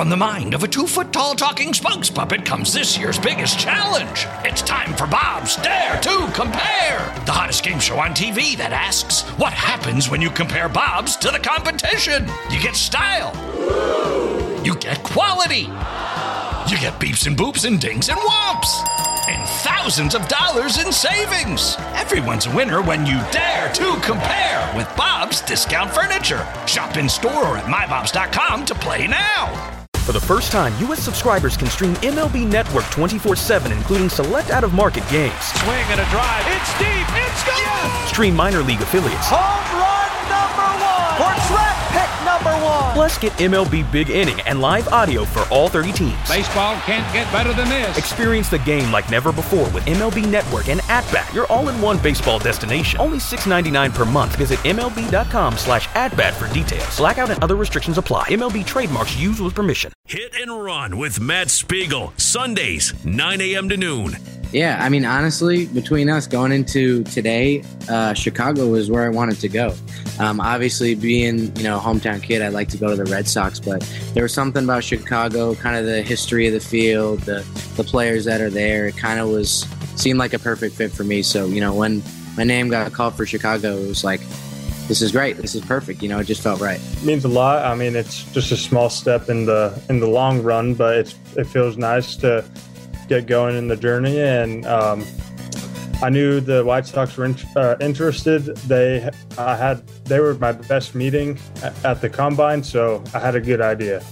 From the mind of a 2-foot-tall talking spokes puppet comes this year's biggest challenge. It's time for Bob's Dare to Compare, the hottest game show on TV that asks, what happens when you compare Bob's to the competition? You get style. You get quality. You get beeps and boops and dings and whomps. And thousands of dollars in savings. Everyone's a winner when you dare to compare with Bob's Discount Furniture. Shop in store or at mybobs.com to play now. For the first time, U.S. subscribers can stream MLB Network 24/7, including select out-of-market games. Swing and a drive. It's deep. It's gone. Yes! Stream minor league affiliates. Home run number 1. Or draft pick number 1. Plus, get MLB Big Inning and live audio for all 30 teams. Baseball can't get better than this. Experience the game like never before with MLB Network and At-Bat, your all-in-one baseball destination. Only $6.99 per month. Visit MLB.com/atbat for details. Blackout and other restrictions apply. MLB trademarks used with permission. Hit and Run with Matt Spiegel. Sundays, 9 a.m. to noon. Yeah, I mean, honestly, between us going into today, Chicago was where I wanted to go. Obviously, being, hometown kid, I'd like to go to the Red Sox, but there was something about Chicago, kind of the history of the field, the players that are there. It kind of seemed like a perfect fit for me. So, when my name got called for Chicago, it was like, this is great. This is perfect. It just felt right. It means a lot. I mean, it's just a small step in the long run, but it feels nice to get going in the journey. And I knew the White Sox were interested. They were my best meeting at the Combine, so I had a good idea.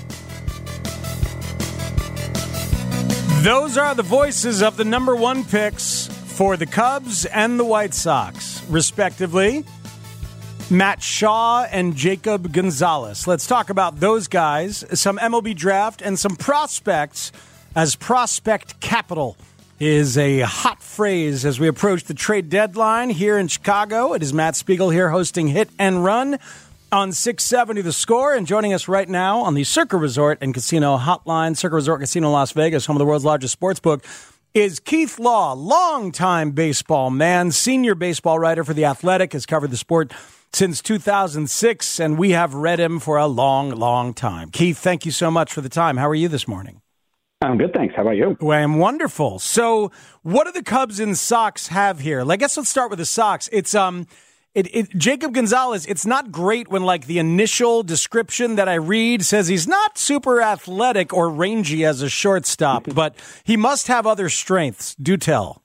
Those are the voices of the number 1 picks for the Cubs and the White Sox, respectively. Matt Shaw and Jacob Gonzalez. Let's talk about those guys, some MLB draft, and some prospects, as prospect capital is a hot phrase as we approach the trade deadline here in Chicago. It is Matt Spiegel here hosting Hit and Run on 670 The Score, and joining us right now on the Circa Resort and Casino Hotline, Circa Resort Casino Las Vegas, home of the world's largest sportsbook, is Keith Law, longtime baseball man, senior baseball writer for The Athletic, has covered the sport since 2006, and we have read him for a long, long time. Keith, thank you so much for the time. How are you this morning? I'm good, thanks. How about you? Well, I'm wonderful. So what do the Cubs and Sox have here? I guess let's start with the Sox. It's Jacob Gonzalez, it's not great when the initial description that I read says he's not super athletic or rangy as a shortstop, but he must have other strengths. Do tell.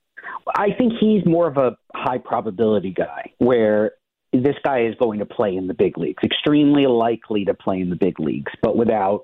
I think he's more of a high probability guy where this guy is going to play in the big leagues, extremely likely to play in the big leagues, but without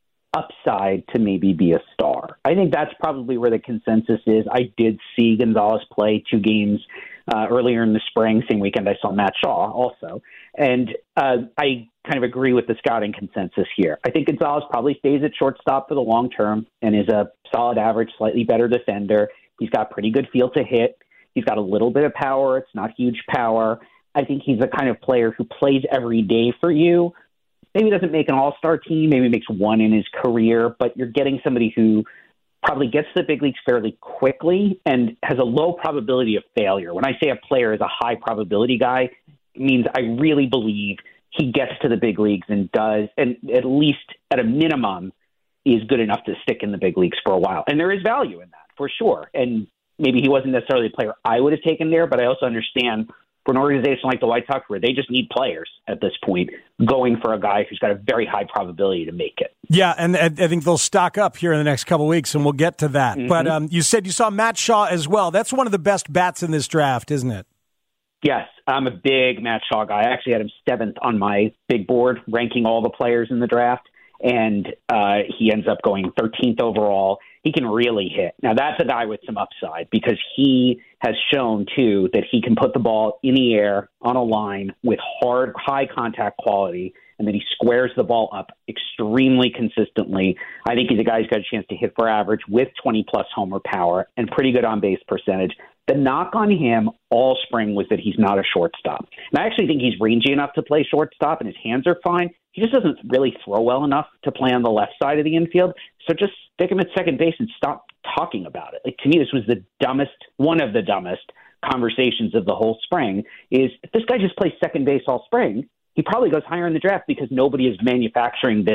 upside to maybe be a star. I think that's probably where the consensus is. I did see Gonzalez play 2 games earlier in the spring. Same weekend I saw Matt Shaw also. And I kind of agree with the scouting consensus here. I think Gonzalez probably stays at shortstop for the long term and is a solid average, slightly better defender. He's got pretty good feel to hit. He's got a little bit of power. It's not huge power. I think he's the kind of player who plays every day for you. Maybe doesn't make an all-star team, maybe makes one in his career, but you're getting somebody who probably gets to the big leagues fairly quickly and has a low probability of failure. When I say a player is a high probability guy, it means I really believe he gets to the big leagues and does, and at least at a minimum, is good enough to stick in the big leagues for a while. And there is value in that, for sure. And maybe he wasn't necessarily a player I would have taken there, but I also understand for an organization like the White Sox where they just need players at this point, going for a guy who's got a very high probability to make it. Yeah, and I think they'll stock up here in the next couple of weeks, and we'll get to that. Mm-hmm. But you said you saw Matt Shaw as well. That's one of the best bats in this draft, isn't it? Yes, I'm a big Matt Shaw guy. I actually had him 7th on my big board, ranking all the players in the draft, and he ends up going 13th overall. He can really hit. Now, that's a guy with some upside because he has shown, too, that he can put the ball in the air on a line with high contact quality, and that he squares the ball up extremely consistently. I think he's a guy who's got a chance to hit for average with 20-plus homer power and pretty good on-base percentage. The knock on him all spring was that he's not a shortstop. And I actually think he's rangy enough to play shortstop, and his hands are fine. He just doesn't really throw well enough to play on the left side of the infield. So just stick him at second base and stop talking about it. To me, this was one of the dumbest conversations of the whole spring, is if this guy just plays second base all spring, he probably goes higher in the draft because nobody is manufacturing this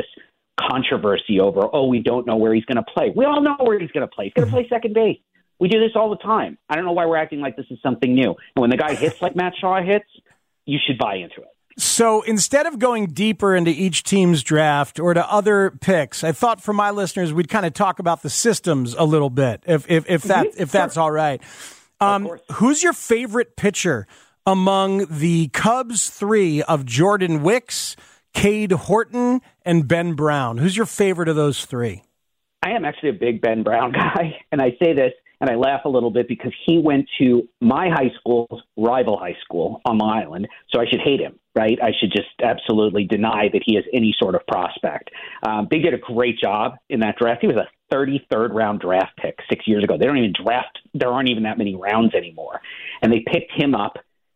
controversy over, we don't know where he's going to play. We all know where he's going to play. He's going to play second base. We do this all the time. I don't know why we're acting like this is something new. And when the guy hits like Matt Shaw hits, you should buy into it. So instead of going deeper into each team's draft or to other picks, I thought for my listeners we'd kind of talk about the systems a little bit, if that's all right. Who's your favorite pitcher among the Cubs 3 of Jordan Wicks, Cade Horton, and Ben Brown? Who's your favorite of those 3? I am actually a big Ben Brown guy, and I say this, and I laugh a little bit because he went to my high school's rival high school on Long Island, so I should hate him, right? I should just absolutely deny that he is any sort of prospect. They did a great job in that draft. He was a 33rd round draft pick 6 years ago. They don't even draft. There aren't even that many rounds anymore. And they picked him up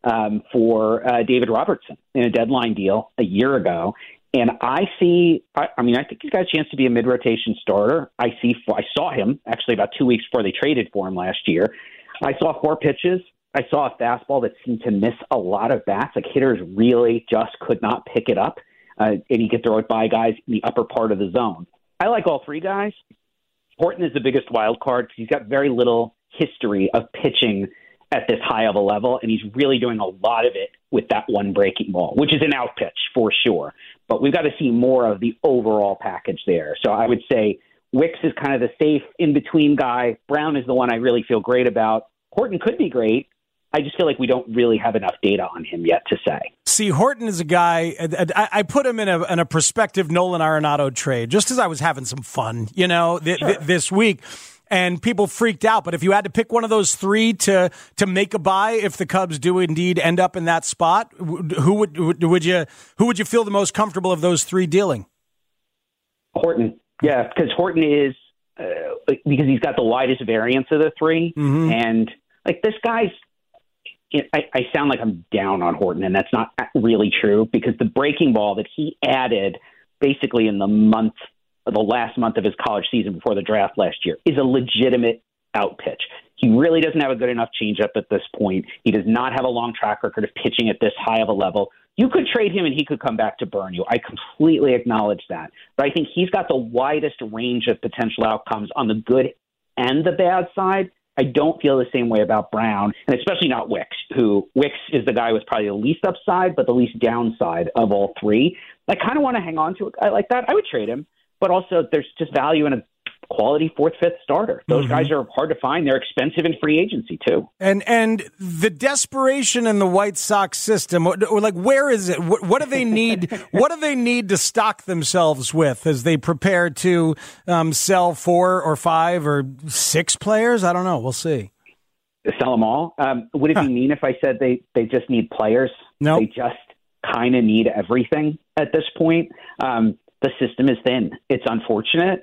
for David Robertson in a deadline deal a year ago. And I think he's got a chance to be a mid-rotation starter. I saw him actually about 2 weeks before they traded for him last year. I saw 4 pitches. I saw a fastball that seemed to miss a lot of bats. Like hitters really just could not pick it up. And he could throw it by guys in the upper part of the zone. I like all 3 guys. Horton is the biggest wild card because he's got very little history of pitching at this high of a level, and he's really doing a lot of it with that one breaking ball, which is an out pitch for sure. But we've got to see more of the overall package there. So I would say Wicks is kind of the safe in-between guy. Brown is the one I really feel great about. Horton could be great. I just feel like we don't really have enough data on him yet to say. See, Horton is a guy, I put him in a prospective Nolan Arenado trade, just as I was having some fun, this week. And people freaked out. But if you had to pick one of those 3 to make a buy, if the Cubs do indeed end up in that spot, who would you feel the most comfortable of those 3 dealing? Horton, yeah, because Horton is because he's got the widest variance of the 3, and like this guy's. I sound like I'm down on Horton, and that's not really true because the breaking ball that he added basically in the last month of his college season before the draft last year is a legitimate out pitch. He really doesn't have a good enough changeup at this point. He does not have a long track record of pitching at this high of a level. You could trade him and he could come back to burn you. I completely acknowledge that. But I think he's got the widest range of potential outcomes on the good and the bad side. I don't feel the same way about Brown, and especially not Wicks, Wicks is the guy with probably the least upside but the least downside of all 3. I kind of want to hang on to a guy like that. I would trade him. But also, there's just value in a quality 4th, 5th starter. Those guys are hard to find. They're expensive in free agency, too. And the desperation in the White Sox system, like, where is it? What do they need? What do they need to stock themselves with as they prepare to sell 4 or 5 or 6 players? I don't know. We'll see. Sell them all? Would it be mean if I said they just need players? No. They just kind of need everything at this point. The system is thin. It's unfortunate.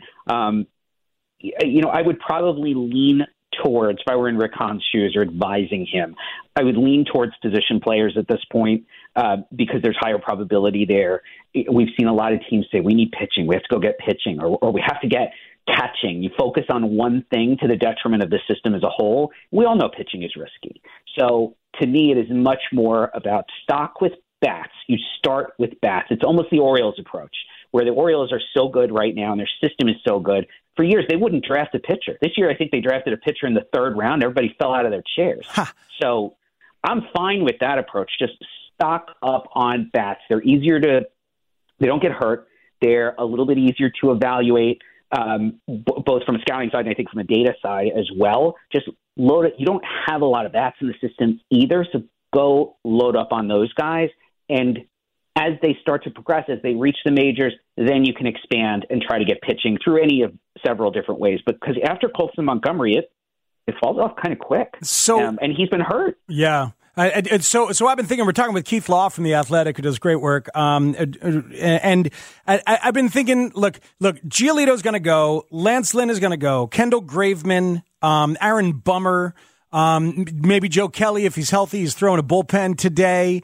I would probably lean towards, if I were in Rick Hahn's shoes or advising him, I would lean towards position players at this point because there's higher probability there. We've seen a lot of teams say, we need pitching. We have to go get pitching or we have to get catching. You focus on one thing to the detriment of the system as a whole. We all know pitching is risky. So to me, it is much more about stock with bats. You start with bats. It's almost the Orioles approach, where the Orioles are so good right now and their system is so good. For years, they wouldn't draft a pitcher. This year, I think they drafted a pitcher in the 3rd round. Everybody fell out of their chairs. So I'm fine with that approach. Just stock up on bats. They don't get hurt. They're a little bit easier to evaluate, both from a scouting side and I think from a data side as well. Just load it. You don't have a lot of bats in the system either, so go load up on those guys. And as they start to progress, as they reach the majors, then you can expand and try to get pitching through any of several different ways. But because after Colson Montgomery, it falls off kind of quick. So, and he's been hurt. Yeah. So I've been thinking, we're talking with Keith Law from The Athletic, who does great work. And I've been thinking, look, Giolito's going to go. Lance Lynn is going to go. Kendall Graveman, Aaron Bummer, maybe Joe Kelly, if he's healthy, he's throwing a bullpen today.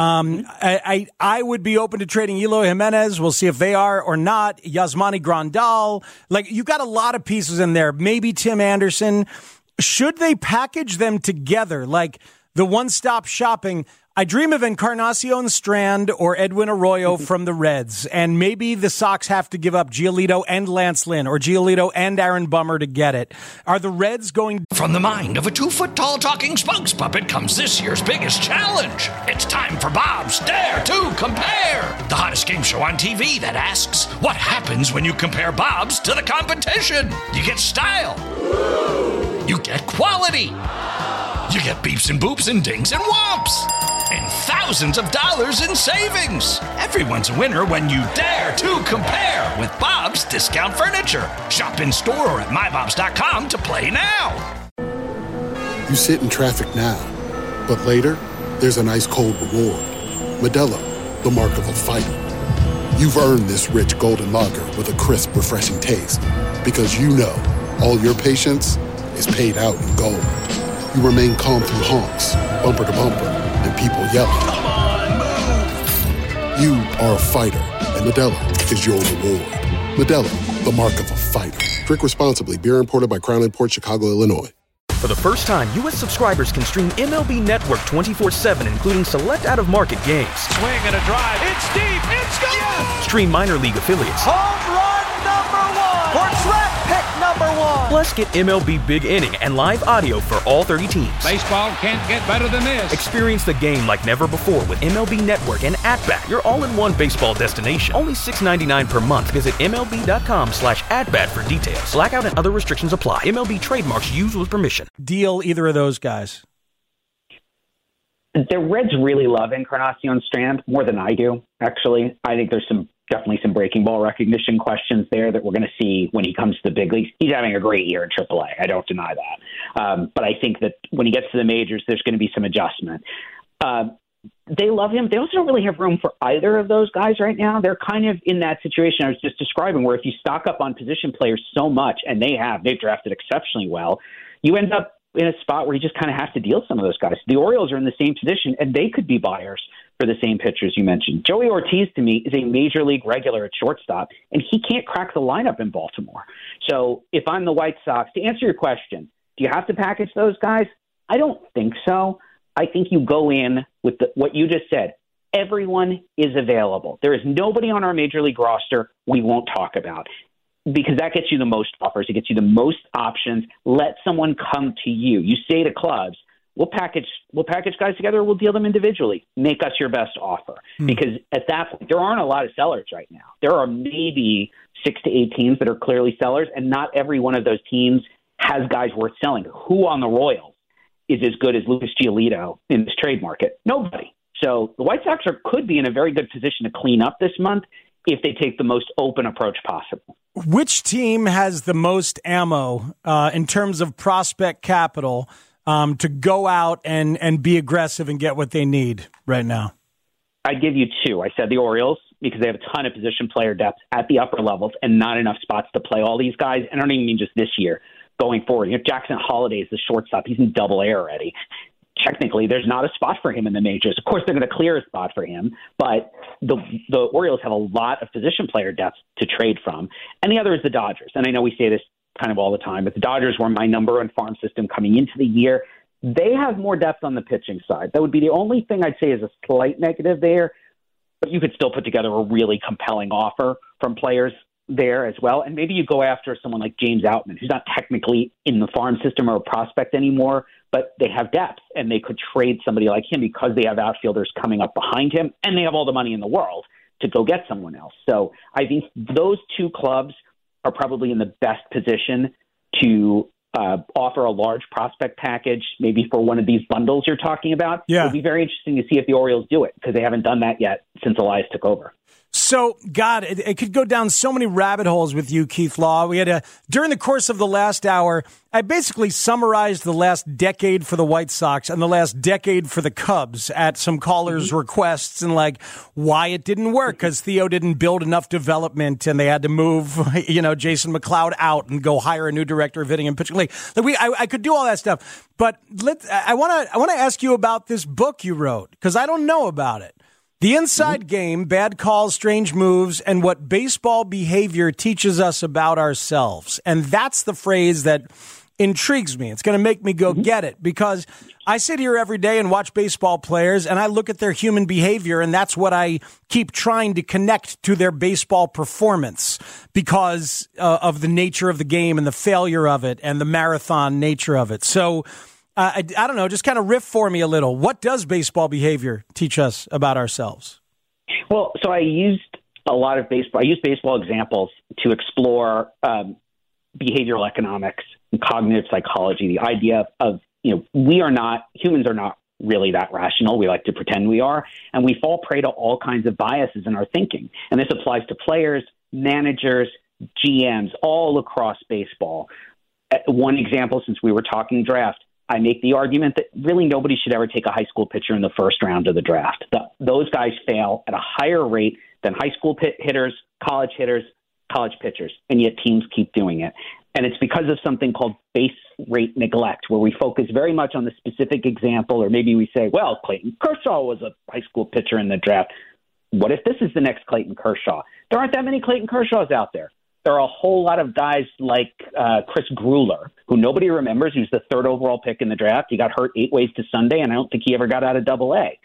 I would be open to trading Eloy Jimenez. We'll see if they are or not. Yasmani Grandal. Like, you've got a lot of pieces in there. Maybe Tim Anderson. Should they package them together? Like the one-stop shopping. I dream of Encarnacion Strand or Edwin Arroyo from the Reds, and maybe the Sox have to give up Giolito and Lance Lynn or Giolito and Aaron Bummer to get it. Are the Reds going... From the mind of a 2-foot-tall talking spokes puppet comes this year's biggest challenge. It's time for Bob's Dare to Compare, the hottest game show on TV that asks, what happens when you compare Bob's to the competition? You get style. You get quality. You get beeps and boops and dings and whomps. And thousands of dollars in savings. Everyone's a winner when you dare to compare with Bob's Discount Furniture. Shop in store or at mybobs.com to play now. You sit in traffic now, but later, there's an ice cold reward. Modelo, the mark of a fighter. You've earned this rich golden lager with a crisp, refreshing taste. Because you know all your patience is paid out in gold. You remain calm through honks, bumper to bumper, and people yelling. Come on, move! You are a fighter, and Modelo is your reward. Modelo, the mark of a fighter. Drink responsibly. Beer imported by Crown Imports, Chicago, Illinois. For the first time, U.S. subscribers can stream MLB Network 24/7, including select out-of-market games. Swing and a drive. It's deep. It's gone. Yes! Stream minor league affiliates. Home run number 1. Or track pick number 1. Plus, get MLB Big Inning and live audio for all 30 teams. Baseball can't get better than this. Experience the game like never before with MLB Network and At-Bat, your all-in-one baseball destination. Only $6.99 per month. Visit MLB.com/AtBat for details. Blackout and other restrictions apply. MLB trademarks used with permission. Deal either of those guys? The Reds really love Encarnacion Strand more than I do, actually. I think there's definitely some breaking ball recognition questions there that we're going to see when he comes to the big leagues. He's having a great year in AAA. I don't deny that. But I think that when he gets to the majors, there's going to be some adjustment. They love him. They also don't really have room for either of those guys right now. They're kind of in that situation I was just describing where if you stock up on position players so much, and they've drafted exceptionally well, you end up in a spot where you just kind of have to deal some of those guys. The Orioles are in the same position, and they could be buyers for the same pitchers you mentioned. Joey Ortiz, to me, is a major league regular at shortstop, and he can't crack the lineup in Baltimore. So if I'm the White Sox, to answer your question, do you have to package those guys? I don't think so. I think you go in with what you just said. Everyone is available. There is nobody on our major league roster we won't talk about, because that gets you the most offers. It gets you the most options. Let someone come to you. You say to clubs, we'll package guys together. We'll deal them individually. Make us your best offer. Because at that point, there aren't a lot of sellers right now. There are maybe 6 to 8 teams that are clearly sellers, and not every one of those teams has guys worth selling. Who on the Royals is as good as Lucas Giolito in this trade market? Nobody. So the White Sox could be in a very good position to clean up this month if they take the most open approach possible. Which team has the most ammo in terms of prospect capital to go out and be aggressive and get what they need right now? I'd give you 2. I said the Orioles because they have a ton of position player depth at the upper levels and not enough spots to play all these guys. And I don't even mean just this year, going forward. Jackson Holliday is the shortstop. He's in Double-A already. Technically, there's not a spot for him in the majors. Of course, they're going to clear a spot for him, but the Orioles have a lot of position player depth to trade from. And the other is the Dodgers. And I know we say this kind of all the time, but the Dodgers were my number one farm system coming into the year. They have more depth on the pitching side. That would be the only thing I'd say is a slight negative there, but you could still put together a really compelling offer from players there as well. And maybe you go after someone like James Outman, who's not technically in the farm system or a prospect anymore, but they have depth, and they could trade somebody like him because they have outfielders coming up behind him, and they have all the money in the world to go get someone else. So I think those 2 clubs are probably in the best position to offer a large prospect package, maybe for one of these bundles you're talking about. Yeah. It'll be very interesting to see if the Orioles do it, because they haven't done that yet since Elias took over. So, God, it could go down so many rabbit holes with you, Keith Law. We had during the course of the last hour, I basically summarized the last decade for the White Sox and the last decade for the Cubs at some callers' requests and why it didn't work, because Theo didn't build enough development and they had to move, Jason McLeod out and go hire a new director of hitting and pitching. I could do all that stuff, but I want to ask you about this book you wrote, because I don't know about it. The Inside Game, Bad Calls, Strange Moves, and What Baseball Behavior Teaches Us About Ourselves. And that's the phrase that intrigues me. It's going to make me go get it, because I sit here every day and watch baseball players and I look at their human behavior, and that's what I keep trying to connect to their baseball performance because of the nature of the game and the failure of it and the marathon nature of it. So I don't know, just kind of riff for me a little. What does baseball behavior teach us about ourselves? Well, so I used baseball examples to explore behavioral economics and cognitive psychology, the idea of humans are not really that rational. We like to pretend we are, and we fall prey to all kinds of biases in our thinking. And this applies to players, managers, GMs, all across baseball. One example, since we were talking draft, I make the argument that really nobody should ever take a high school pitcher in the first round of the draft. Those guys fail at a higher rate than high school hitters, college pitchers, and yet teams keep doing it. And it's because of something called base rate neglect, where we focus very much on the specific example, or maybe we say, well, Clayton Kershaw was a high school pitcher in the draft. What if this is the next Clayton Kershaw? There aren't that many Clayton Kershaws out there. There are a whole lot of guys like Chris Grueller, who nobody remembers. He was the third overall pick in the draft. He got hurt 8 ways to Sunday, and I don't think he ever got out of Double-A.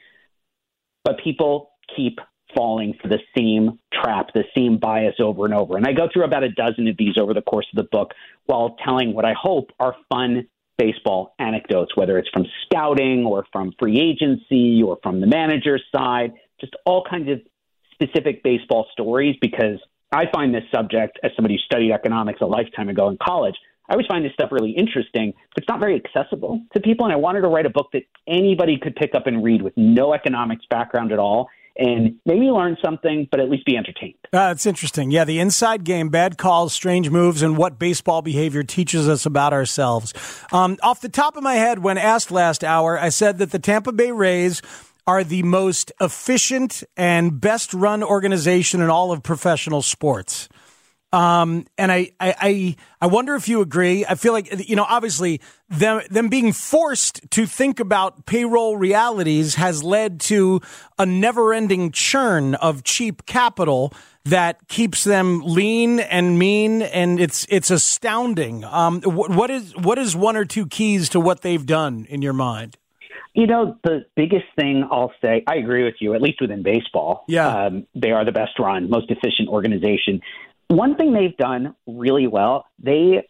But people keep falling for the same trap, the same bias over and over. And I go through about a dozen of these over the course of the book while telling what I hope are fun baseball anecdotes, whether it's from scouting or from free agency or from the manager's side, just all kinds of specific baseball stories, because I find this subject, as somebody who studied economics a lifetime ago in college, I always find this stuff really interesting, but it's not very accessible to people. And I wanted to write a book that anybody could pick up and read with no economics background at all, and maybe learn something, but at least be entertained. It's interesting. Yeah, the inside game, bad calls, strange moves, and what baseball behavior teaches us about ourselves. Off the top of my head, when asked last hour, I said that the Tampa Bay Rays are the most efficient and best run organization in all of professional sports. And I wonder if you agree. I feel like, obviously them being forced to think about payroll realities has led to a never ending churn of cheap capital that keeps them lean and mean. And it's astounding. What is one or two keys to what they've done in your mind? The biggest thing I'll say, I agree with you, at least within baseball. Yeah. They are the best run, most efficient organization. One thing they've done really well, they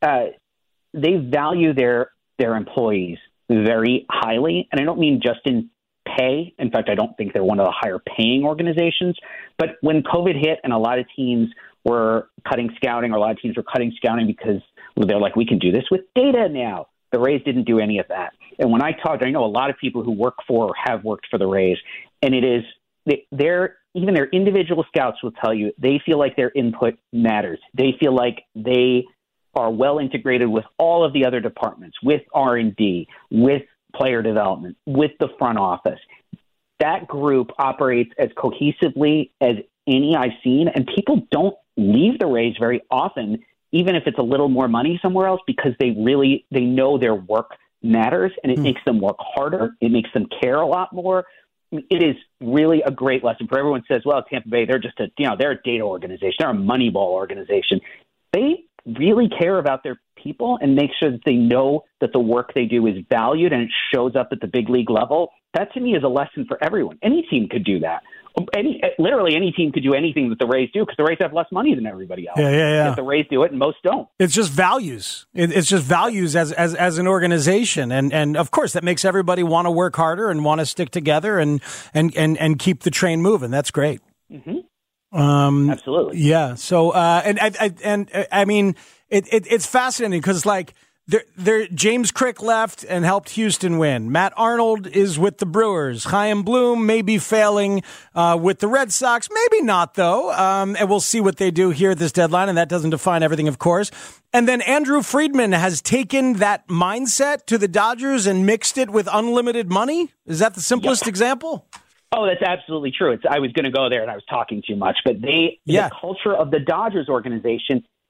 value their employees very highly. And I don't mean just in pay. In fact, I don't think they're one of the higher paying organizations. But when COVID hit and a lot of teams were cutting scouting, or a lot of teams were cutting scouting because they're like, we can do this with data now. The Rays didn't do any of that. And when I know a lot of people who work for or have worked for the Rays, and even their individual scouts will tell you they feel like their input matters. They feel like they are well integrated with all of the other departments, with R&D, with player development, with the front office. That group operates as cohesively as any I've seen, and people don't leave the Rays very often, even if it's a little more money somewhere else, because they know their work matters, and it makes them work harder. It makes them care a lot more. It is really a great lesson for everyone. Says, well, Tampa Bay, they're just they're a data organization. They're a Moneyball organization. They really care about their people and make sure that they know that the work they do is valued and it shows up at the big league level. That to me is a lesson for everyone. Any team could do that. Literally any team could do anything that the Rays do, because the Rays have less money than everybody else. Yeah. Yet the Rays do it and most don't. It's just values. It's just values as an organization. And of course that makes everybody want to work harder and want to stick together and keep the train moving. That's great. Mm-hmm. Absolutely. Yeah. So, I mean, it's fascinating because James Crick left and helped Houston win. Matt Arnold is with the Brewers. Chaim Bloom may be failing with the Red Sox. Maybe not, though. And we'll see what they do here at this deadline, and that doesn't define everything, of course. And then Andrew Friedman has taken that mindset to the Dodgers and mixed it with unlimited money. Is that the simplest example? Oh, that's absolutely true. I was going to go there, and I was talking too much. But the culture of the Dodgers organization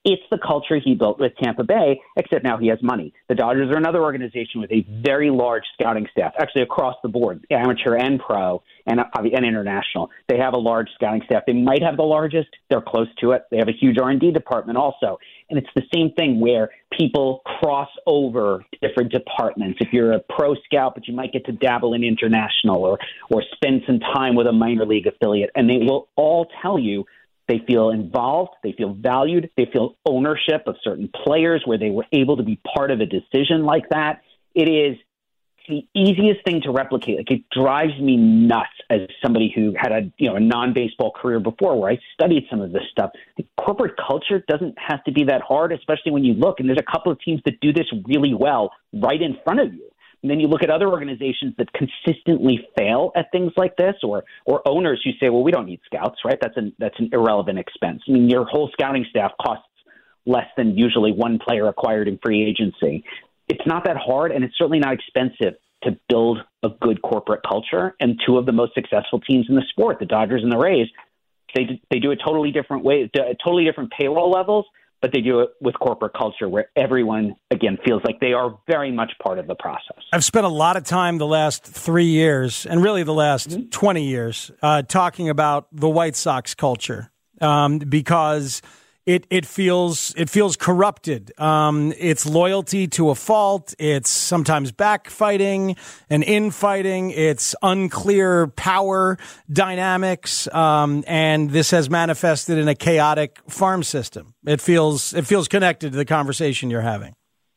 It's the culture he built with Tampa Bay, except now he has money. The Dodgers are another organization with a very large scouting staff, actually across the board, amateur and pro and international. They have a large scouting staff. They might have the largest. They're close to it. They have a huge R&D department also. And it's the same thing where people cross over different departments. If you're a pro scout, but you might get to dabble in international or spend some time with a minor league affiliate, and they will all tell you they feel involved, they feel valued, they feel ownership of certain players where they were able to be part of a decision like that. It is the easiest thing to replicate. Like, it drives me nuts as somebody who had a non-baseball career before where I studied some of this stuff. The corporate culture doesn't have to be that hard, especially when you look, and there's a couple of teams that do this really well right in front of you. And then you look at other organizations that consistently fail at things like this, or owners who say, well, we don't need scouts, right? That's an irrelevant expense. I mean, your whole scouting staff costs less than usually one player acquired in free agency. It's not that hard, and it's certainly not expensive to build a good corporate culture. And two of the most successful teams in the sport, the Dodgers and the Rays, they do it totally different way, totally different payroll levels, but they do it with corporate culture where everyone, again, feels like they are very much part of the process. I've spent a lot of time the last 3 years, and really the last 20 years, talking about the White Sox culture because it feels corrupted. It's loyalty to a fault. It's sometimes backfighting and infighting. It's unclear power dynamics, and this has manifested in a chaotic farm system. It feels connected to the conversation you're having.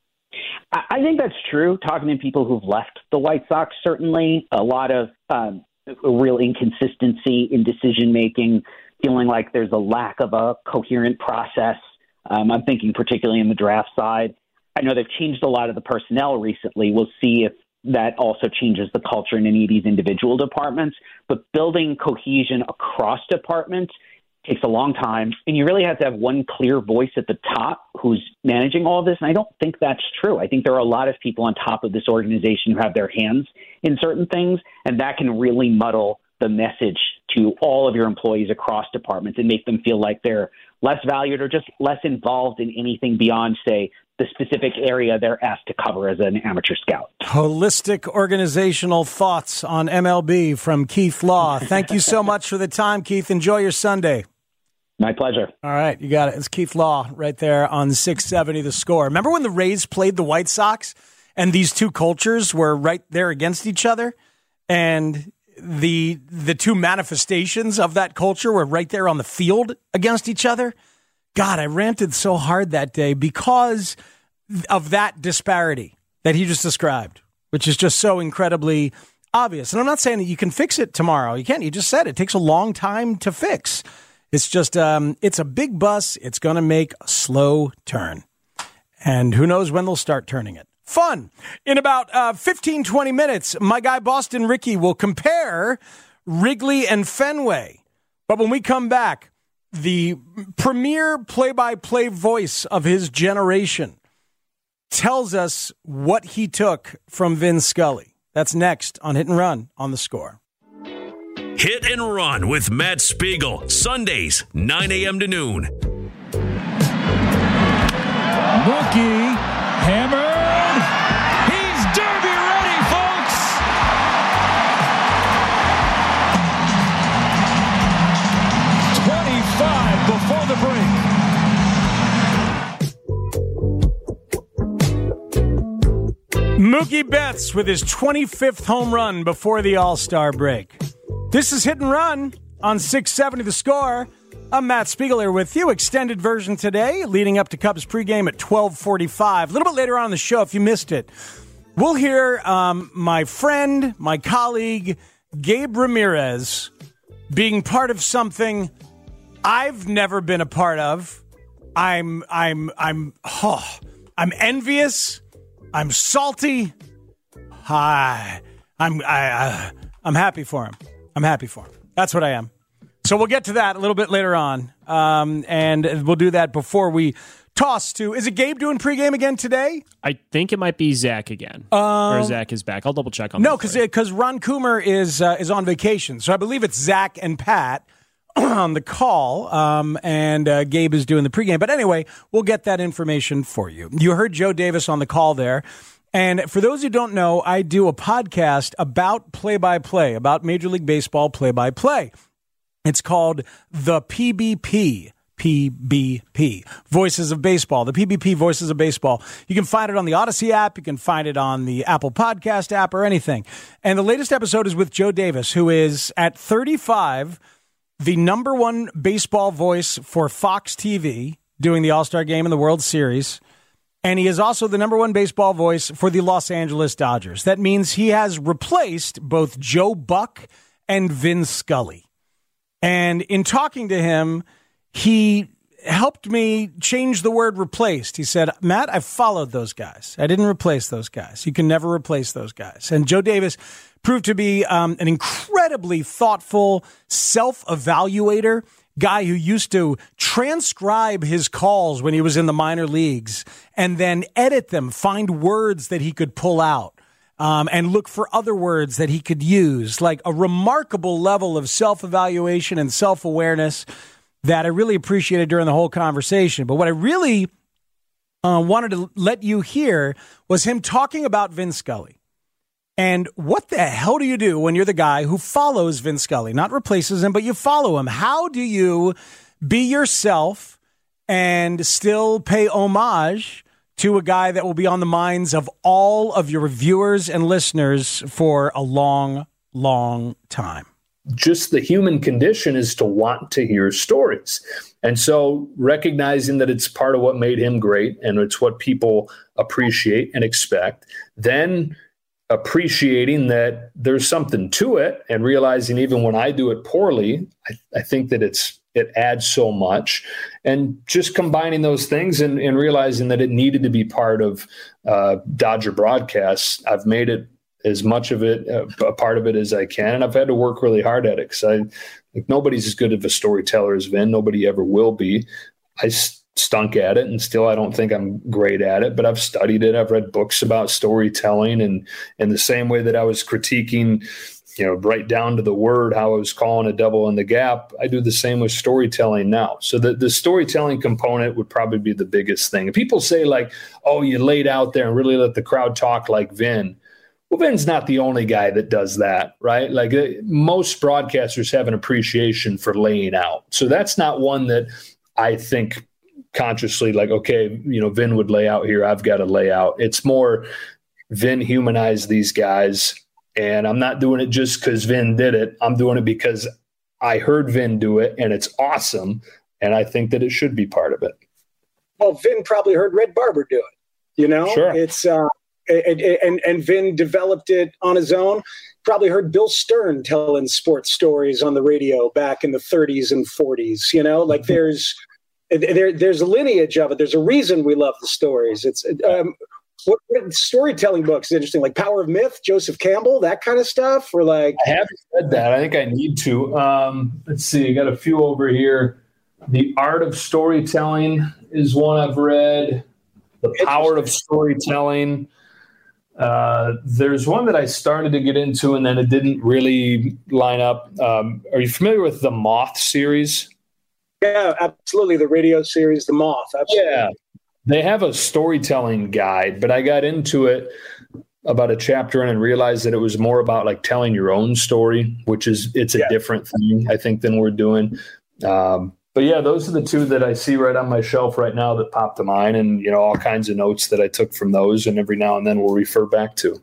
I think that's true. Talking to people who've left the White Sox, certainly a lot of real inconsistency in decision making. Feeling like there's a lack of a coherent process. I'm thinking particularly in the draft side. I know they've changed a lot of the personnel recently. We'll see if that also changes the culture in any of these individual departments. But building cohesion across departments takes a long time, and you really have to have one clear voice at the top who's managing all of this, and I don't think that's true. I think there are a lot of people on top of this organization who have their hands in certain things, and that can really muddle the message to all of your employees across departments and make them feel like they're less valued or just less involved in anything beyond, say, the specific area they're asked to cover as an amateur scout. Holistic organizational thoughts on MLB from Keith Law. Thank you so much for the time, Keith. Enjoy your Sunday. My pleasure. All right, you got it. It's Keith Law right there on 670 The Score. Remember when the Rays played the White Sox and these two cultures were right there against each other? And the two manifestations of that culture were right there on the field against each other. God, I ranted so hard that day because of that disparity that he just described, which is just so incredibly obvious. And I'm not saying that you can fix it tomorrow. You can't. You just said it takes a long time to fix. It's just, it's a big bus. It's going to make a slow turn. And who knows when they'll start turning it. Fun. In about 15, 20 minutes, my guy Boston Ricky will compare Wrigley and Fenway. But when we come back, the premier play-by-play voice of his generation tells us what he took from Vin Scully. That's next on Hit and Run on The Score. Hit and Run with Matt Spiegel, Sundays, 9 a.m. to noon. Mookie hammered. He's derby ready, folks. .25 before the break. Mookie Betts with his 25th home run before the All-Star break. This is Hit and Run on 670 The Score. I'm Matt Spiegel here with you. Extended version today, leading up to Cubs pregame at 12:45. A little bit later on in the show, if you missed it, we'll hear my friend, my colleague, Gabe Ramirez, being part of something I've never been a part of. I'm envious. I'm salty. I'm happy for him. I'm happy for him. That's what I am. So we'll get to that a little bit later on, and we'll do that before we toss to... Is it Gabe doing pregame again today? I think it might be Zach again, or Zach is back. I'll double check on that. No, because Ron Coomer is on vacation, so I believe it's Zach and Pat on the call, and Gabe is doing the pregame. But anyway, we'll get that information for you. You heard Joe Davis on the call there. And for those who don't know, I do a podcast about play-by-play, about Major League Baseball play-by-play. It's called the PBP. Voices of Baseball, the PBP Voices of Baseball. You can find it on the Odyssey app. You can find it on the Apple Podcast app or anything. And the latest episode is with Joe Davis, who is at 35, the number one baseball voice for Fox TV, doing the All-Star Game and the World Series. And he is also the number one baseball voice for the Los Angeles Dodgers. That means he has replaced both Joe Buck and Vin Scully. And in talking to him, he helped me change the word replaced. He said, Matt, I followed those guys. I didn't replace those guys. You can never replace those guys. And Joe Davis proved to be an incredibly thoughtful self-evaluator, guy who used to transcribe his calls when he was in the minor leagues and then edit them, find words that he could pull out. And look for other words that he could use, like a remarkable level of self-evaluation and self-awareness that I really appreciated during the whole conversation. But what I really wanted to let you hear was him talking about Vin Scully. And what the hell do you do when you're the guy who follows Vin Scully? Not replaces him, but you follow him. How do you be yourself and still pay homage to a guy that will be on the minds of all of your viewers and listeners for a long, long time? Just the human condition is to want to hear stories. And so recognizing that it's part of what made him great and it's what people appreciate and expect, then appreciating that there's something to it and realizing even when I do it poorly, I think that it adds so much, and just combining those things and realizing that it needed to be part of Dodger broadcasts. I've made it as much of it, a part of it as I can. And I've had to work really hard at it because nobody's as good of a storyteller as Vin. Nobody ever will be. I stunk at it, and still I don't think I'm great at it, but I've studied it. I've read books about storytelling, and in the same way that I was critiquing, right down to the word, how I was calling a double in the gap, I do the same with storytelling now. So the storytelling component would probably be the biggest thing. And people say like, oh, you laid out there and really let the crowd talk like Vin. Well, Vin's not the only guy that does that, right? Like most broadcasters have an appreciation for laying out. So that's not one that I think consciously like, okay, Vin would lay out here, I've got to lay out. It's more Vin humanized these guys, and I'm not doing it just because Vin did it. I'm doing it because I heard Vin do it, and it's awesome, and I think that it should be part of it. Well, Vin probably heard Red Barber do it, Sure. It's and Vin developed it on his own. Probably heard Bill Stern telling sports stories on the radio back in the 30s and 40s. Like there's a lineage of it. There's a reason we love the stories. It's what storytelling books is interesting, like Power of Myth, Joseph Campbell, that kind of stuff. Or like I haven't read that. I think I need to. Let's see. I got a few over here. The Art of Storytelling is one I've read. The Power of Storytelling. There's one that I started to get into and then it didn't really line up. Are you familiar with the Moth series? Yeah, absolutely. The radio series, The Moth. Absolutely. Yeah. They have a storytelling guide, but I got into it about a chapter in and realized that it was more about like telling your own story, which is, it's a different thing, I think, than we're doing. But yeah, those are the two that I see right on my shelf right now that pop to mind, and, all kinds of notes that I took from those, and every now and then we'll refer back to.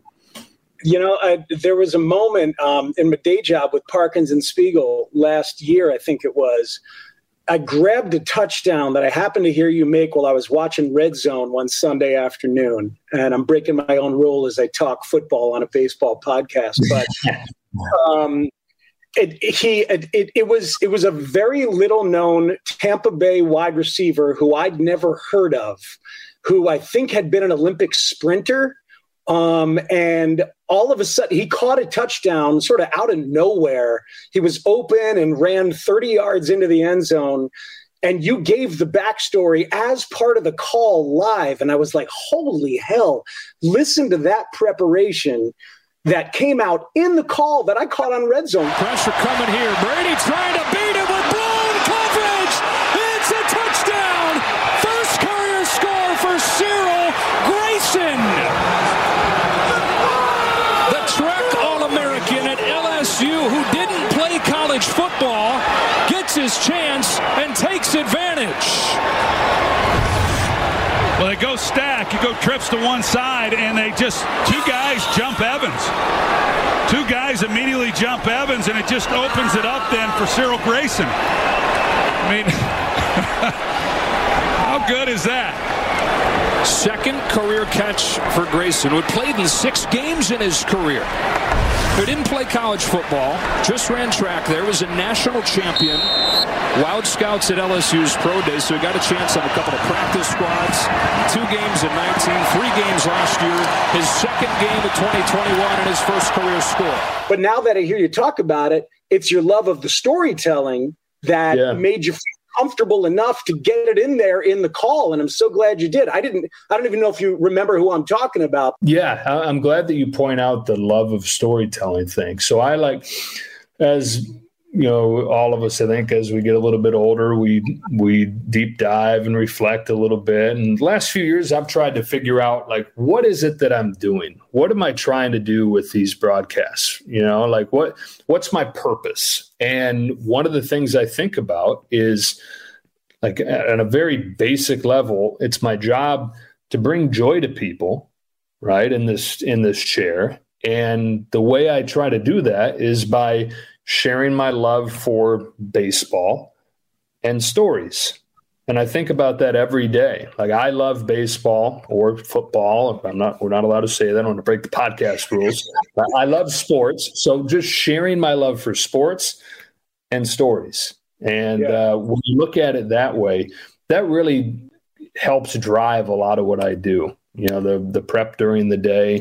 There was a moment in my day job with Parkins and Spiegel last year, I think it was. I grabbed a touchdown that I happened to hear you make while I was watching Red Zone one Sunday afternoon. And I'm breaking my own rule as I talk football on a baseball podcast. But it was a very little known Tampa Bay wide receiver who I'd never heard of, who I think had been an Olympic sprinter. And all of a sudden he caught a touchdown sort of out of nowhere. He was open and ran 30 yards into the end zone. And you gave the backstory as part of the call live. And I was like, holy hell, listen to that preparation that came out in the call that I caught on Red Zone. Pressure coming here. Brady trying to beat him with blood. football, gets his chance, and takes advantage. Well, they go stack. You go trips to one side, and two guys jump Evans. Two guys immediately jump Evans, and it just opens it up then for Cyril Grayson. I mean, how good is that? Second career catch for Grayson, who had played in 6 games in his career. Who didn't play college football, just ran track there, was a national champion. Wild Scouts at LSU's Pro Day, so he got a chance on a couple of practice squads. 2 games in 19, 3 games last year, his second game of 2021 and his first career score. But now that I hear you talk about it, it's your love of the storytelling that made you feel comfortable enough to get it in there in the call, and I'm so glad you did. I don't even know if you remember who I'm talking about. Yeah, I'm glad that you point out the love of storytelling thing. So I like, as you know, all of us, I think, as we get a little bit older, we deep dive and reflect a little bit. And the last few years, I've tried to figure out, like, what is it that I'm doing? What am I trying to do with these broadcasts? You know, like, what's my purpose? And one of the things I think about is, like, at a very basic level, it's my job to bring joy to people, right, in this chair. And the way I try to do that is by sharing my love for baseball and stories. And I think about that every day. Like, I love baseball or football. We're not allowed to say that. I don't want to break the podcast rules. I love sports. So just sharing my love for sports and stories. And when you look at it that way, that really helps drive a lot of what I do. You know, the prep during the day,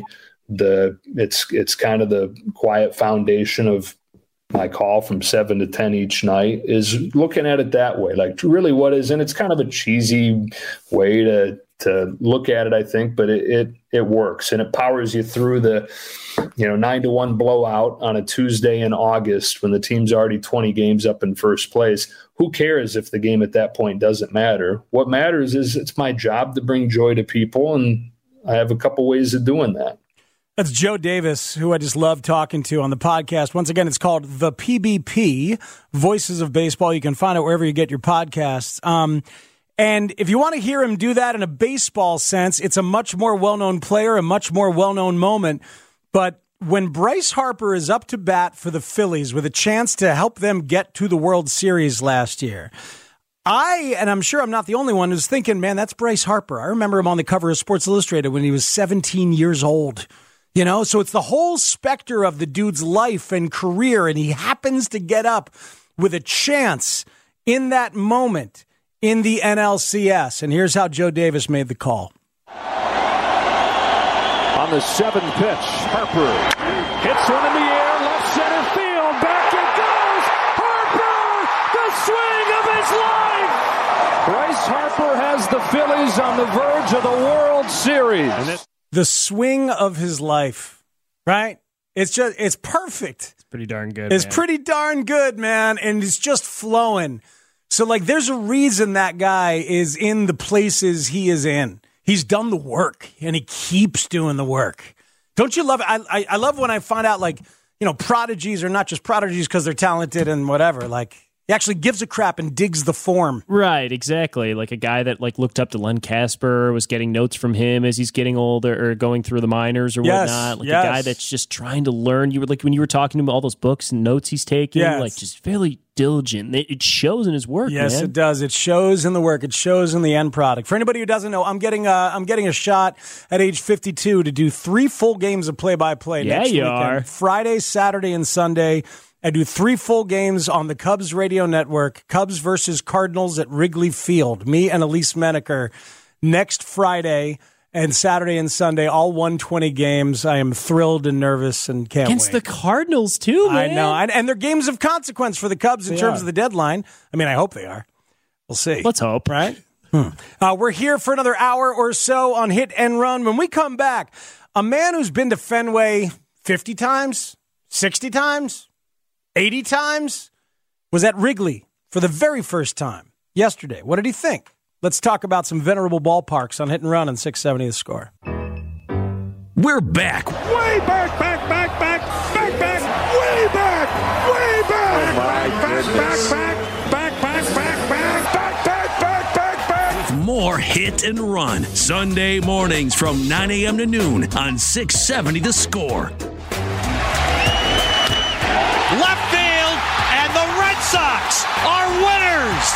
it's kind of the quiet foundation of my call from 7 to 10 each night, is looking at it that way. Like, really what is, and it's kind of a cheesy way to look at it, I think, but it works, and it powers you through the, 9-1 blowout on a Tuesday in August when the team's already 20 games up in first place. Who cares if the game at that point doesn't matter? What matters is it's my job to bring joy to people, and I have a couple ways of doing that. That's Joe Davis, who I just love talking to on the podcast. Once again, it's called The PBP, Voices of Baseball. You can find it wherever you get your podcasts. And if you want to hear him do that in a baseball sense, it's a much more well-known player, a much more well-known moment. But when Bryce Harper is up to bat for the Phillies with a chance to help them get to the World Series last year, and I'm sure I'm not the only one who's thinking, man, that's Bryce Harper. I remember him on the cover of Sports Illustrated when he was 17 years old. So it's the whole specter of the dude's life and career, and he happens to get up with a chance in that moment in the NLCS. And here's how Joe Davis made the call. On the 7th pitch, Harper hits one in the air, left center field, back it goes! Harper, the swing of his life! Bryce Harper has the Phillies on the verge of the World Series. The swing of his life, right? It's perfect. It's pretty darn good. It's pretty darn good, man. And it's just flowing. So, like, there's a reason that guy is in the places he is in. He's done the work, and he keeps doing the work. Don't you love it? I love when I find out, like, prodigies are not just prodigies because they're talented and whatever. Like, he actually gives a crap and digs the form. Right, exactly. Like a guy that looked up to Len Casper, was getting notes from him as he's getting older or going through the minors or whatnot. Like a guy that's just trying to learn. You were like when you were talking to him, all those books and notes he's taking, like just fairly diligent. It shows in his work. Yes, man. It does. It shows in the work. It shows in the end product. For anybody who doesn't know, I'm getting a shot at age 52 to do 3 full games of play-by-play next weekend. Are. Friday, Saturday, and Sunday. I do 3 full games on the Cubs radio network, Cubs versus Cardinals at Wrigley Field. Me and Elise Menaker next Friday and Saturday and Sunday, all 120 games. I am thrilled and nervous and can't Against wait. the Cardinals, too, man. I know. And they're games of consequence for the Cubs in terms of the deadline. I mean, I hope they are. We'll see. Let's hope. Right? We're here for another hour or so on Hit and Run. When we come back, a man who's been to Fenway 50 times, 60 times, 80 times, was at Wrigley for the very first time yesterday. What did he think? Let's talk about some venerable ballparks on Hit and Run on 670 The Score. We're back. Way back, way back, way More Hit and Run, Sunday mornings from 9 a.m. to noon on 670 The Score. Left field, and the Red Sox are winners.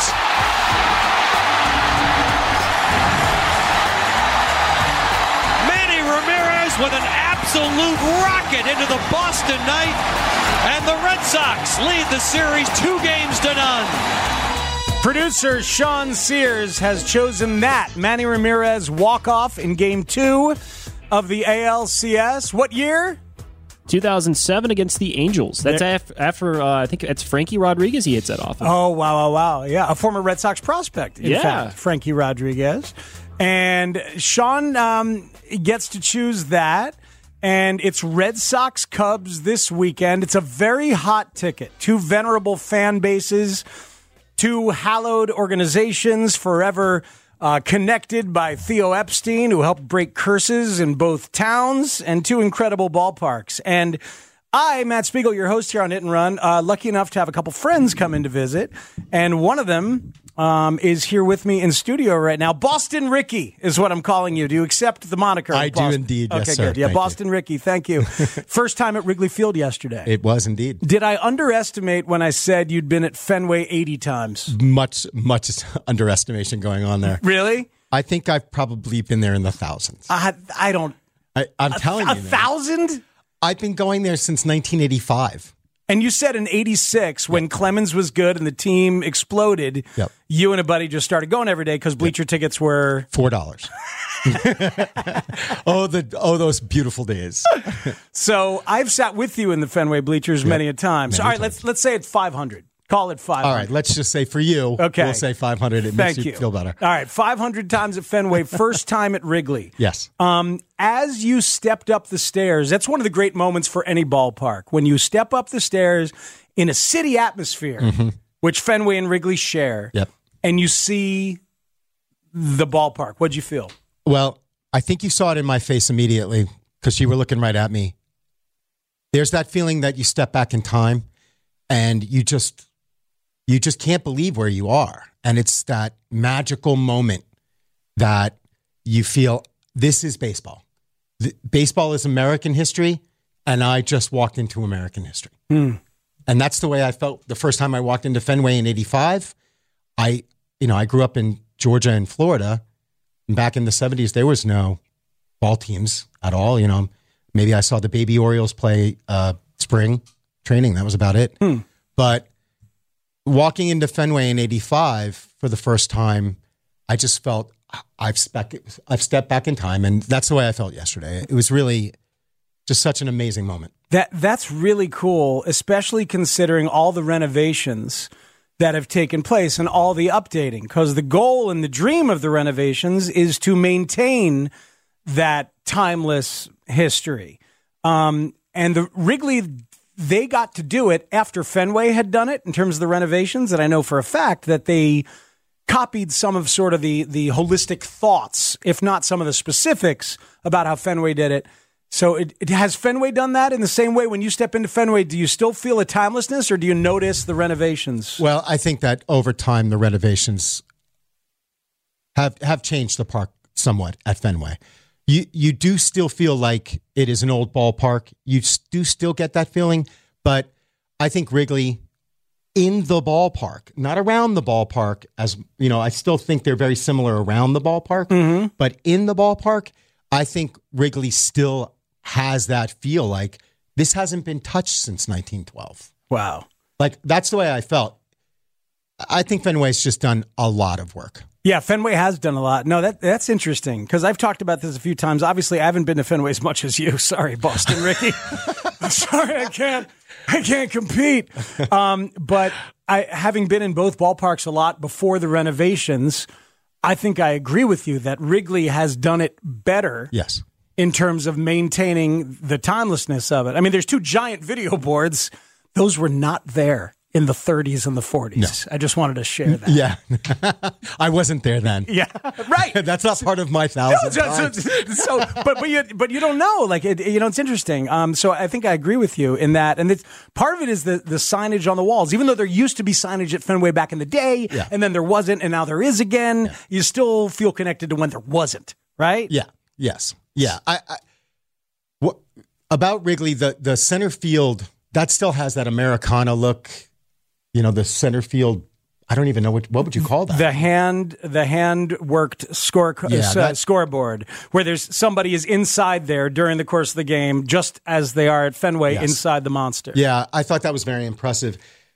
Manny Ramirez with an absolute rocket into the Boston night, and the Red Sox lead the series 2-0. Producer Sean Sears has chosen that Manny Ramirez walk-off in Game 2 of the ALCS. What year? 2007 against the Angels. That's after I think it's Frankie Rodriguez he hits that off of. Oh, wow. Yeah, a former Red Sox prospect, in fact, Frankie Rodriguez. And Sean gets to choose that. And it's Red Sox Cubs this weekend. It's a very hot ticket. Two venerable fan bases, two hallowed organizations forever connected by Theo Epstein, who helped break curses in both towns, and two incredible ballparks. And I, Matt Spiegel, your host here on Hit and Run, lucky enough to have a couple friends come in to visit. And one of them is here with me in studio right now. Boston Ricky is what I'm calling you. Do you accept the moniker? I do indeed, yes, okay, sir. Good. Yeah, Thank Boston you. Ricky, thank you. First time at Wrigley Field yesterday. It was indeed. Did I underestimate when I said you'd been at Fenway 80 times? Much underestimation going on there. Really? I think I've probably been there in the thousands. I don't. I'm telling you. 1,000? I've been going there since 1985. And you said in 86, when Clemens was good and the team exploded, you and a buddy just started going every day because bleacher tickets were $4. Those beautiful days. So I've sat with you in the Fenway bleachers many a time. So all right, let's say it's 500. Call it 500. All right, let's just say for you, we'll say 500. It makes you feel better. All right, 500 times at Fenway, first time at Wrigley. Yes. As you stepped up the stairs, that's one of the great moments for any ballpark. When you step up the stairs in a city atmosphere, which Fenway and Wrigley share, and you see the ballpark, what'd you feel? Well, I think you saw it in my face immediately because you were looking right at me. There's that feeling that you step back in time and you just can't believe where you are. And it's that magical moment that you feel this is baseball. Baseball is American history, and I just walked into American history. And that's the way I felt the first time I walked into Fenway in 85. I grew up in Georgia and Florida. And back in the 70s, there was no ball teams at all. Maybe I saw the baby Orioles play spring training. That was about it. But walking into Fenway in 85 for the first time, I just felt I've stepped back in time, and that's the way I felt yesterday. It was really just such an amazing moment. That's really cool, especially considering all the renovations that have taken place and all the updating, because the goal and the dream of the renovations is to maintain that timeless history. And the Wrigley, they got to do it after Fenway had done it in terms of the renovations. And I know for a fact that they copied some of sort of the holistic thoughts, if not some of the specifics about how Fenway did it. So it has Fenway done that in the same way? When you step into Fenway, do you still feel a timelessness, or do you notice the renovations? Well, I think that over time the renovations have changed the park somewhat at Fenway. You do still feel like it is an old ballpark. You do still get that feeling, but I think Wrigley in the ballpark, not around the ballpark, as you know, I still think they're very similar around the ballpark, but in the ballpark, I think Wrigley still has that feel like this hasn't been touched since 1912. Wow. Like, that's the way I felt. I think Fenway's just done a lot of work. Yeah, Fenway has done a lot. No, that's interesting, because I've talked about this a few times. Obviously, I haven't been to Fenway as much as you. Sorry, Boston Ricky. I'm sorry, I can't compete. But having been in both ballparks a lot before the renovations, I think I agree with you that Wrigley has done it better. Yes. In terms of maintaining the timelessness of it. I mean, there's two giant video boards. Those were not there in the 30s and the 40s. No. I just wanted to share that. Yeah. I wasn't there then. Yeah, right. That's not part of my thousand times. But you don't know. Like, it's interesting. So I think I agree with you in that. And part of it is the signage on the walls. Even though there used to be signage at Fenway back in the day, and then there wasn't, and now there is again, you still feel connected to when there wasn't, right? Yeah. Yes. Yeah. What about Wrigley, the center field, that still has that Americana look. The center field, I don't even know what would you call that? The hand worked scoreboard, where there's somebody is inside there during the course of the game, just as they are at Fenway inside the monster. Yeah, I thought that was very impressive.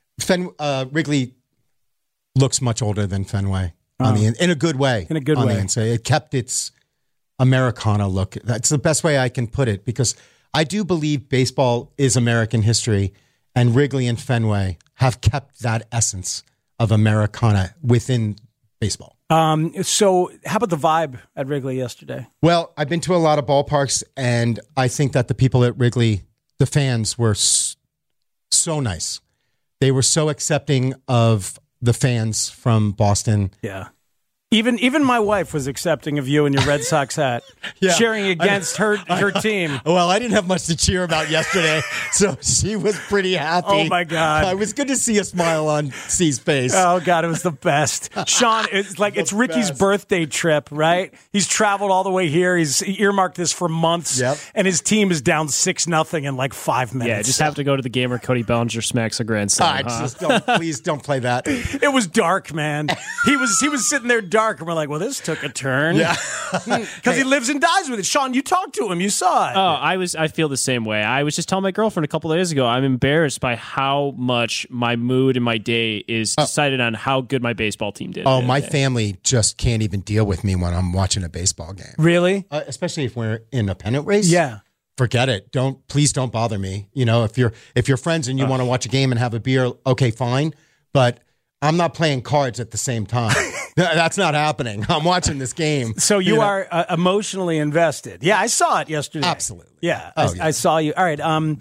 Wrigley looks much older than Fenway in a good way. In a good way. So it kept its Americana look. That's the best way I can put it, because I do believe baseball is American history, and Wrigley and Fenway have kept that essence of Americana within baseball. So how about the vibe at Wrigley yesterday? Well, I've been to a lot of ballparks, and I think that the people at Wrigley, the fans, were so nice. They were so accepting of the fans from Boston. Yeah. Even my wife was accepting of you and your Red Sox hat, cheering against her team. Well, I didn't have much to cheer about yesterday, so she was pretty happy. Oh, my God. It was good to see a smile on C's face. Oh, God, it was the best. Sean, it's Ricky's birthday trip, right? He's traveled all the way here. He's earmarked this for months, and his team is down 6-0 in like 5 minutes. Yeah, just have to go to the game where Cody Bellinger smacks a grand slam. Please don't play that. It was dark, man. He was sitting there dark. And we're like, well, this took a turn. Yeah. Because he lives and dies with it. Sean, you talked to him. You saw it. Oh, I feel the same way. I was just telling my girlfriend a couple of days ago, I'm embarrassed by how much my mood and my day is decided on how good my baseball team did. Oh, my family just can't even deal with me when I'm watching a baseball game. Really? Especially if we're in a pennant race. Yeah. Forget it. Please don't bother me. If you're friends and you want to watch a game and have a beer, okay, fine. But I'm not playing cards at the same time. That's not happening. I'm watching this game. So you are emotionally invested. Yeah, I saw it yesterday. Absolutely. Yeah, I saw you. All right. I'm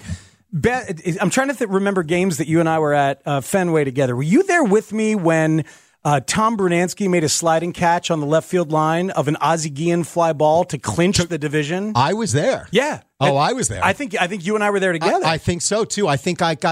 trying to remember games that you and I were at Fenway together. Were you there with me when Tom Brunansky made a sliding catch on the left field line of an Ozzie Guillen fly ball to clinch the division? I was there. Yeah. I was there. I think you and I were there together. I think so too. I think I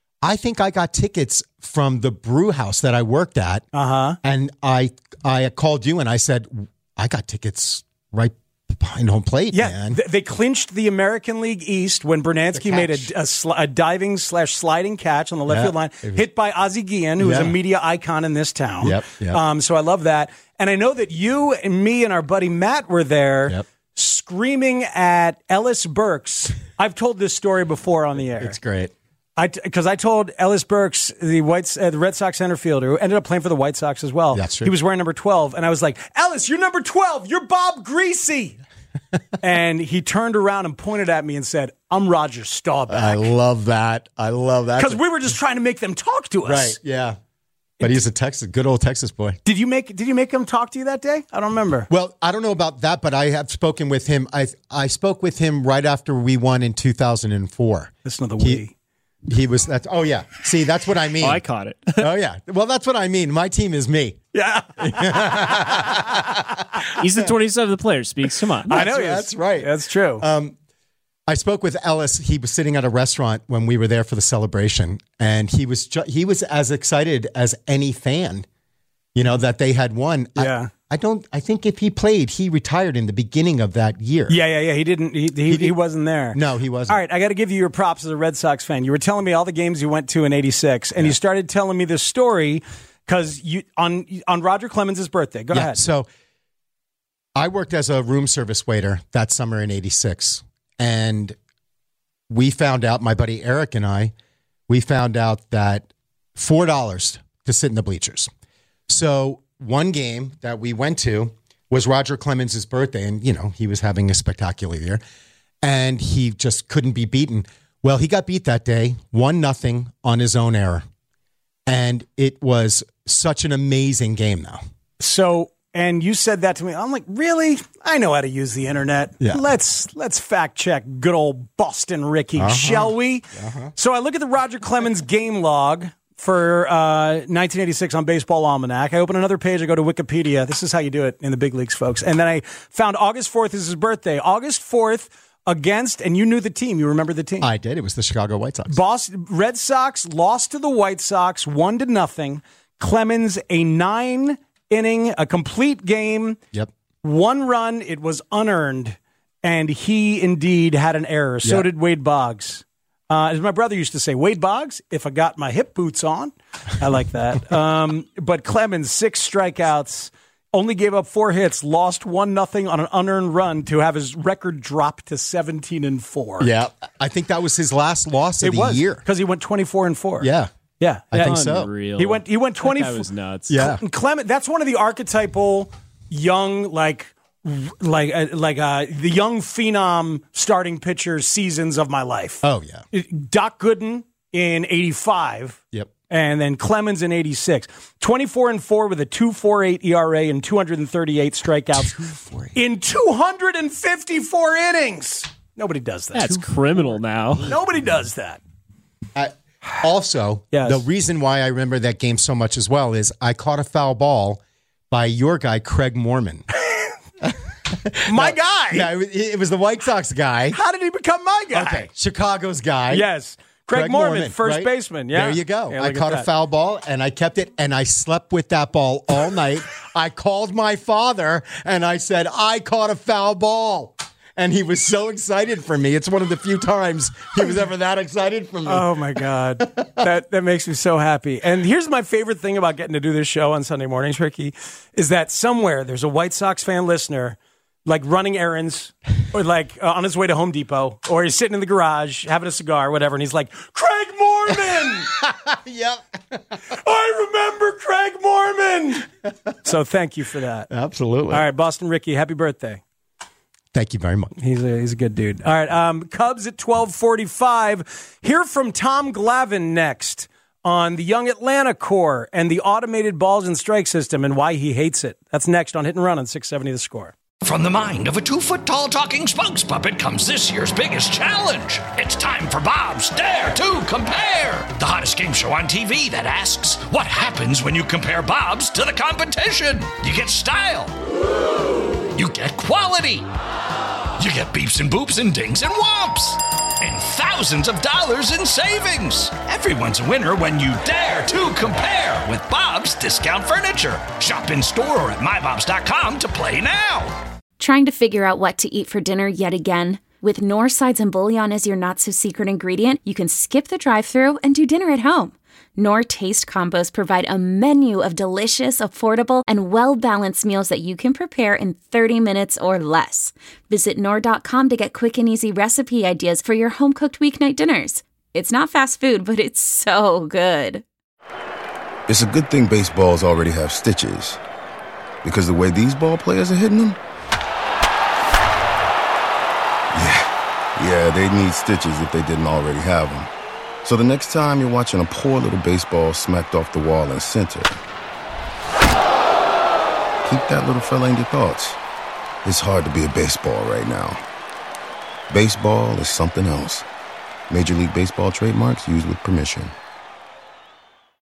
got tickets from the brew house that I worked at. And I called you and I said, I got tickets right behind home plate, man. They clinched the American League East when Brunansky made a diving / sliding catch on the left field line, hit by Ozzie Guillen, who is a media icon in this town. Yep. So I love that. And I know that you and me and our buddy Matt were there screaming at Ellis Burks. I've told this story before on the air. It's great. Because I told Ellis Burks, the Red Sox center fielder, who ended up playing for the White Sox as well. That's true. He was wearing number 12, and I was like, Ellis, you're number 12. You're Bob Greasy. And he turned around and pointed at me and said, I'm Roger Staubach. I love that. Because we were just trying to make them talk to us. Right, yeah. But he's a good old Texas boy. Did you make him talk to you that day? I don't remember. Well, I don't know about that, but I have spoken with him. I spoke with him right after we won in 2004. Listen to the we. He was that. Oh yeah. See, that's what I mean. Oh, I caught it. Oh yeah. Well, that's what I mean. My team is me. Yeah. He's the 27th of the players speaks. Come on. I know. That's right. That's true. I spoke with Ellis. He was sitting at a restaurant when we were there for the celebration, and he was as excited as any fan, that they had won. Yeah. I think if he played, he retired in the beginning of that year. Yeah. He didn't. He wasn't there. No, he wasn't. All right, I got to give you your props as a Red Sox fan. You were telling me all the games you went to in '86, and you started telling me this story because on Roger Clemens' birthday. Go ahead. So I worked as a room service waiter that summer in '86, and we found out, my buddy Eric and I, we found out that $4 to sit in the bleachers. So one game that we went to was Roger Clemens' birthday, and, he was having a spectacular year, and he just couldn't be beaten. Well, he got beat that day, 1-0 on his own error, and it was such an amazing game, though. So, and you said that to me. I'm like, really? I know how to use the internet. Yeah. Let's fact check good old Boston Ricky, shall we? So I look at the Roger Clemens game log for 1986 on Baseball Almanac. I open another page. I go to Wikipedia. This is how you do it in the big leagues, folks. And then I found August 4th is his birthday. August 4th against, and you knew the team. You remember the team. I did. It was the Chicago White Sox. Boston Red Sox lost to the White Sox 1-0. Clemens, a 9-inning, a complete game. Yep. 1 run. It was unearned. And he indeed had an error. So did Wade Boggs. As my brother used to say, Wade Boggs, if I got my hip boots on. I like that. But Clemens, 6 strikeouts, only gave up 4 hits, lost 1-0 on an unearned run to have his record drop to 17-4. Yeah, I think that was his last loss of the year. Because he went 24-4. Yeah. Yeah. I think so. Unreal. He went 20. That was nuts. Yeah. Clement, that's one of the archetypal young, the young phenom starting pitcher seasons of my life. Oh, yeah. Doc Gooden in 85. Yep. And then Clemens in 86. 24-4 with a 2.48 ERA and 238 strikeouts in 254 innings. Nobody does that. That's criminal now. Nobody does that. Also, the reason why I remember that game so much as well is I caught a foul ball by your guy, Craig Mormon. My guy? Yeah, it was the White Sox guy. How did he become my guy? Okay, Chicago's guy. Yes. Craig Mormon, first baseman. Yeah. There you go. Yeah, I caught a foul ball, and I kept it, and I slept with that ball all night. I called my father, and I said, I caught a foul ball. And he was so excited for me. It's one of the few times he was ever that excited for me. Oh, my God. That makes me so happy. And here's my favorite thing about getting to do this show on Sunday mornings, Ricky, is that somewhere there's a White Sox fan listener like running errands or like on his way to Home Depot, or he's sitting in the garage having a cigar or whatever, and he's like, Craig Mormon! Yep. I remember Craig Mormon! So thank you for that. Absolutely. All right, Boston Ricky, happy birthday. Thank you very much. He's a good dude. All right, Cubs at 12:45. Hear from Tom Glavine next on the Young Atlanta Core and the automated balls and strike system and why he hates it. That's next on Hit and Run on 670 The Score. From the mind of a 2-foot-tall talking spokes puppet comes this year's biggest challenge. It's time for Bob's Dare to Compare, the hottest game show on TV that asks, what happens when you compare Bob's to the competition? You get style. You get quality. You get beeps and boops and dings and whomps. And thousands of dollars in savings. Everyone's a winner when you dare to compare with Bob's Discount Furniture. Shop in store or at mybobs.com to play now. Trying to figure out what to eat for dinner yet again? With Knorr sides and bouillon as your not-so-secret ingredient, you can skip the drive-thru and do dinner at home. Knorr Taste Combos provide a menu of delicious, affordable, and well-balanced meals that you can prepare in 30 minutes or less. Visit Knorr.com to get quick and easy recipe ideas for your home-cooked weeknight dinners. It's not fast food, but it's so good. It's a good thing baseballs already have stitches, because the way these ball players are hitting them, yeah, they need stitches if they didn't already have them. So the next time you're watching a poor little baseball smacked off the wall in center, keep that little fella in your thoughts. It's hard to be a baseball right now. Baseball is something else. Major League Baseball trademarks used with permission.